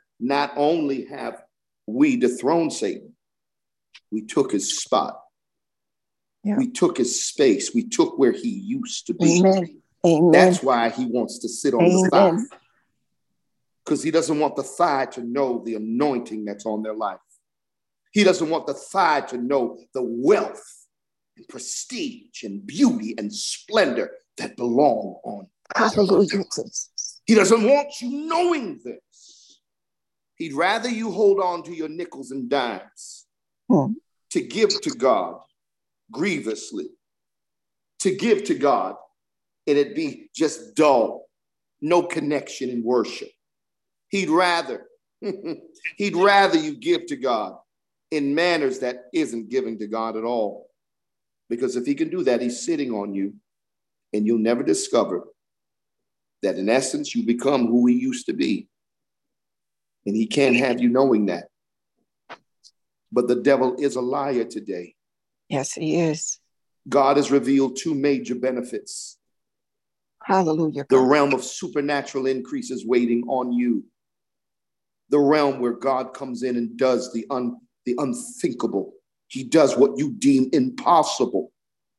we dethroned Satan, we took his spot. Yeah. We took his space. We took where he used to be. Amen. Amen. That's why he wants to sit on the thigh. Because he doesn't want the thigh to know the anointing that's on their life. He doesn't want the thigh to know the wealth and prestige and beauty and splendor that belong on Hallelujah, earth. Jesus. He doesn't want you knowing this. He'd rather you hold on to your nickels and dimes to give to God grievously, to give to God, and it be just dull, no connection in worship. He'd rather you give to God in manners that isn't giving to God at all. Because if he can do that, he's sitting on you, and you'll never discover that in essence you become who he used to be. And he can't have you knowing that. But the devil is a liar today. Yes, he is. God has revealed two major benefits. Hallelujah, The God. realm of supernatural increase is waiting on you. The realm where God comes in and does the unthinkable. He does what you deem impossible.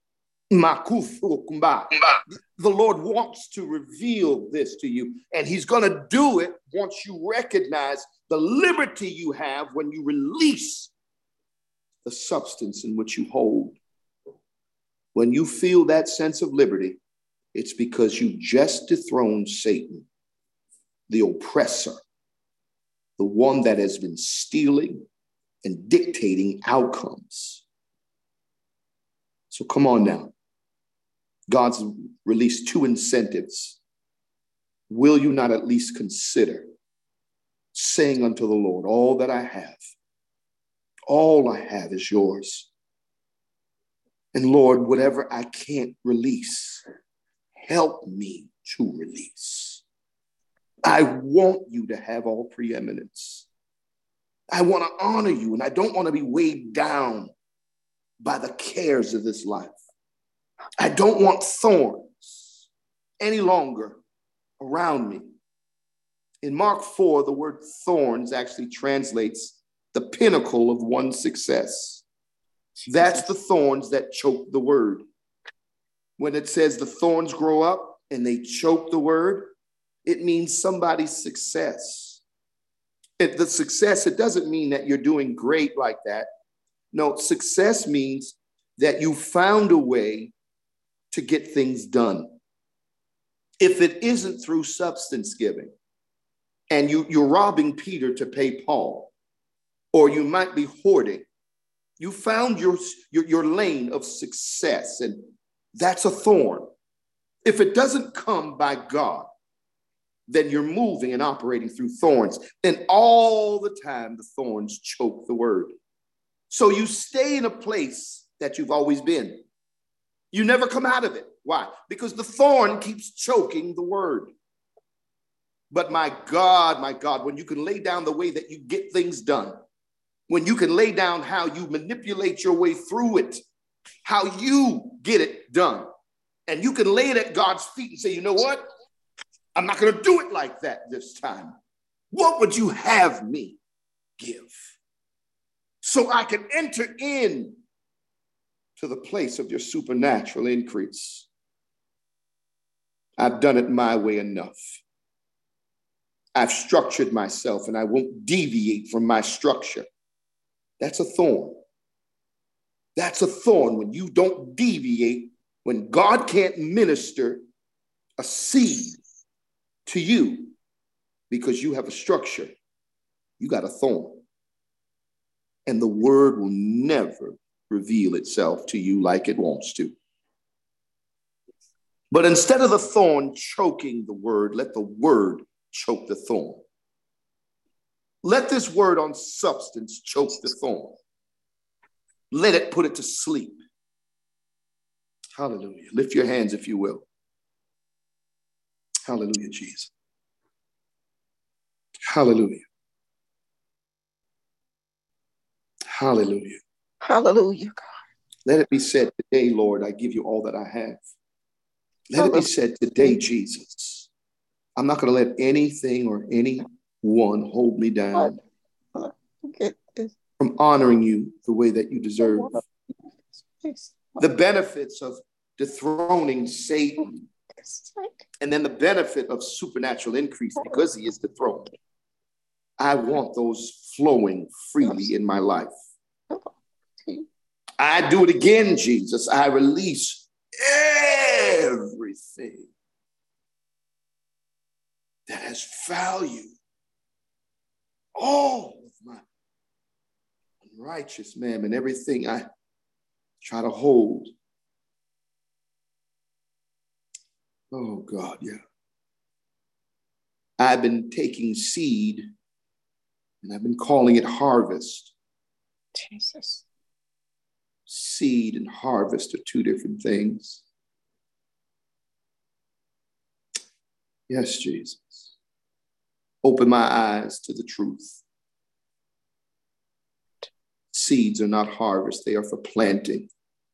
The Lord wants to reveal this to you, and he's going to do it once you recognize the liberty you have when you release the substance in which you hold. When you feel that sense of liberty, it's because you just dethroned Satan, the oppressor, the one that has been stealing and dictating outcomes. So come on now. God's released two incentives. Will you not at least consider saying unto the Lord, all that I have is yours. And Lord, whatever I can't release, help me to release. I want you to have all preeminence. I want to honor you, and I don't want to be weighed down by the cares of this life. I don't want thorns any longer around me. In Mark 4, the word thorns actually translates the pinnacle of one's success. That's the thorns that choke the word. When it says the thorns grow up and they choke the word, it means somebody's success. The success, it doesn't mean that you're doing great like that. No, success means that you found a way to get things done. If it isn't through substance giving, and you're robbing Peter to pay Paul, or you might be hoarding, you found your lane of success, and that's a thorn. If it doesn't come by God, then you're moving and operating through thorns. And all the time, the thorns choke the word. So you stay in a place that you've always been. You never come out of it. Why? Because the thorn keeps choking the word. But my God, when you can lay down the way that you get things done, when you can lay down how you manipulate your way through it, how you get it done, and you can lay it at God's feet and say, you know what? I'm not going to do it like that this time. What would you have me give? So I can enter in to the place of your supernatural increase. I've done it my way enough. I've structured myself and I won't deviate from my structure. That's a thorn. That's a thorn when you don't deviate, when God can't minister a seed to you because you have a structure. You got a thorn. And the word will never reveal itself to you like it wants to. But instead of the thorn choking the word, let the word choke the thorn. Let this word on substance choke the thorn. Let it put it to sleep. Hallelujah. Lift your hands if you will. Hallelujah, Jesus. Hallelujah. Hallelujah. Hallelujah, God. Let it be said today, Lord, I give you all that I have. Let it be said today, Jesus, I'm not going to let anything or anyone hold me down from honoring you the way that you deserve. The benefits of dethroning Satan, and then the benefit of supernatural increase because he is dethroned. I want those flowing freely in my life. I do it again, Jesus. I release everything that has value. All of my unrighteous man and everything I try to hold. Oh God, yeah. I've been taking seed and I've been calling it harvest. Jesus. Seed and harvest are two different things. Yes, Jesus. Open my eyes to the truth. Seeds are not harvest. They are for planting.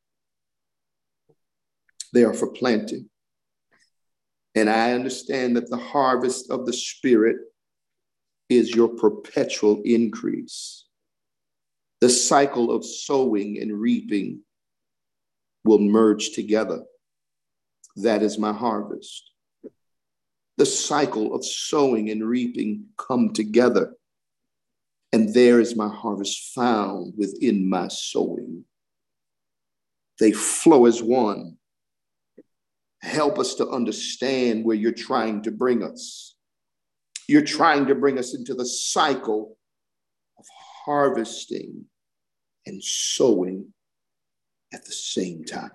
They are for planting. And I understand that the harvest of the Spirit is your perpetual increase. The cycle of sowing and reaping will merge together. That is my harvest. The cycle of sowing and reaping come together. And there is my harvest found within my sowing. They flow as one. Help us to understand where you're trying to bring us. You're trying to bring us into the cycle of harvesting and sowing at the same time.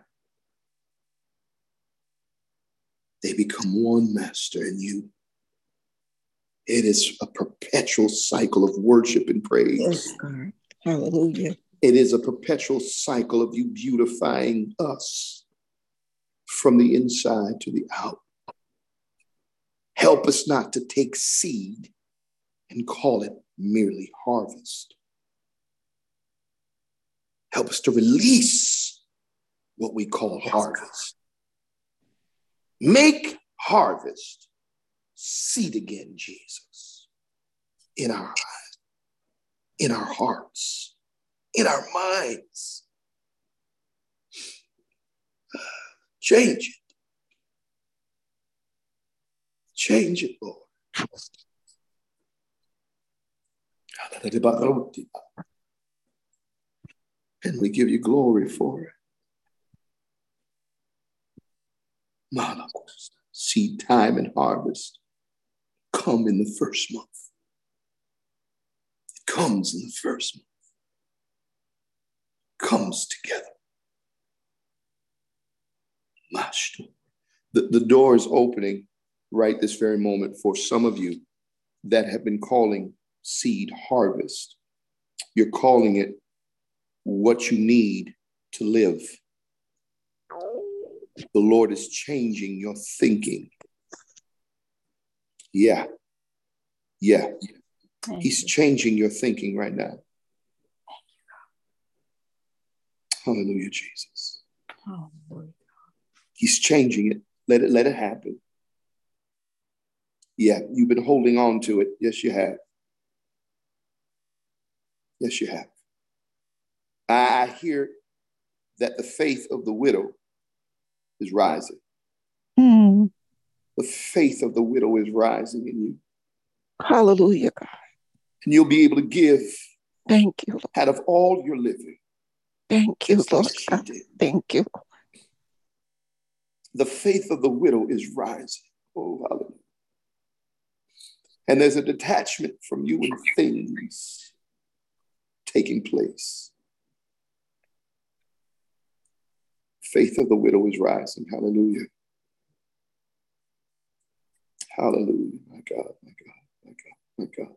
They become one, Master, in you. It is a perpetual cycle of worship and praise. Yes, God. Hallelujah. It is a perpetual cycle of you beautifying us from the inside to the out. Help us not to take seed and call it merely harvest. Help us to release what we call harvest. Make harvest seed again, Jesus, in our eyes, in our hearts, in our minds. Change it. Change it, Lord. And we give you glory for it. Seed time and harvest come in the first month. It comes in the first month. Comes together. The door is opening right this very moment for some of you that have been calling seed harvest. You're calling it what you need to live. The Lord is changing your thinking. Yeah. He's changing your thinking right now. Hallelujah, Jesus. Hallelujah. He's changing it. Let it happen. Yeah, you've been holding on to it. Yes, you have. Yes, you have. I hear that the faith of the widow is rising. The faith of the widow is rising in you. Hallelujah, God. And you'll be able to give. Thank you, Lord. Out of all your living. Thank you, Lord. God. Thank you. The faith of the widow is rising. Oh, hallelujah. And there's a detachment from you and things taking place. Faith of the widow is rising. Hallelujah. Hallelujah. My God, my God, my God, my God.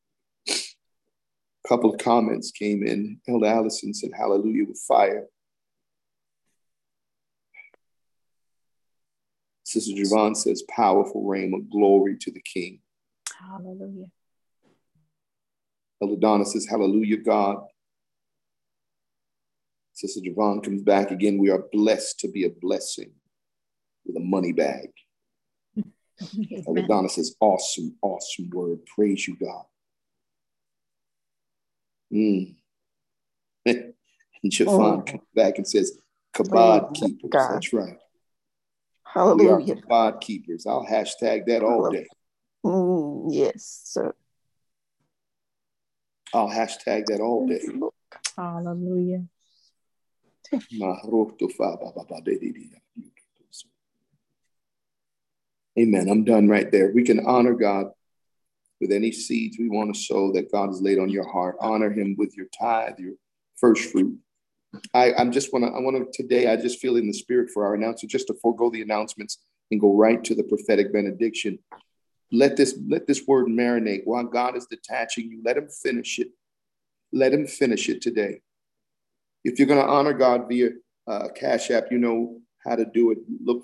A couple of comments came in. Elder Allison said, hallelujah with fire. Sister Javon says, powerful reign of glory to the King. Hallelujah. Elder Donna says, hallelujah, God. Sister Javon comes back again. We are blessed to be a blessing with a money bag. Elder Donna says, awesome, awesome word. Praise you, God. And Javon comes back and says, kabod keepers. God. That's right. Hallelujah. We are kabod keepers. I'll hashtag that all day. Yes, sir. I'll hashtag that all day. Hallelujah. Amen. I'm done right there. We can honor God with any seeds we want to sow that God has laid on your heart. Honor him with your tithe, your first fruit. I want to today, I just feel in the spirit for our announcer just to forego the announcements and go right to the prophetic benediction. Let this word marinate while God is detaching you. Let him finish it. Let him finish it today. If you're going to honor God via Cash App, you know how to do it. Look